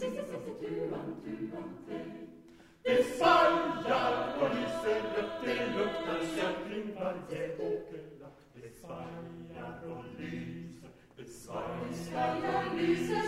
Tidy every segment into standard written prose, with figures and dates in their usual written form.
Det svajar och lyser upp, det luktar sött kring varje åkerlapp. Det svajar och lyser, det svajar och lyser.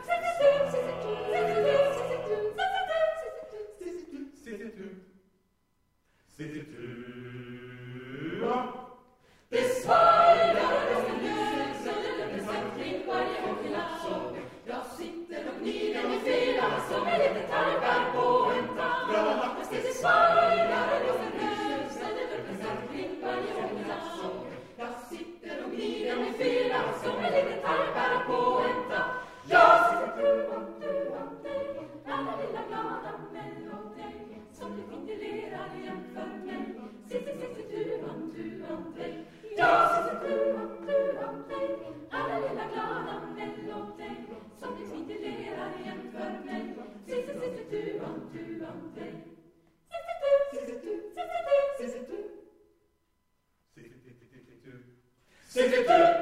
Det svajar och lyser, det sött kring varje åkerlapp. Jag sitter och gnider med fyra som är lite tarvar på en tavla. Det svajar och lyser, det sött kring varje åkerlapp. Jag sitter och gnider med fyra som är lite tarvar på en tavla. Jag sitter du om dig, alla lilla glada melodi som du ventilerar jämför mig. Sitter du om dig. Jag sitter du om dig, alla lilla glada melodi som du ventilerar jämför mig. Sitter du om dig. Sitter du.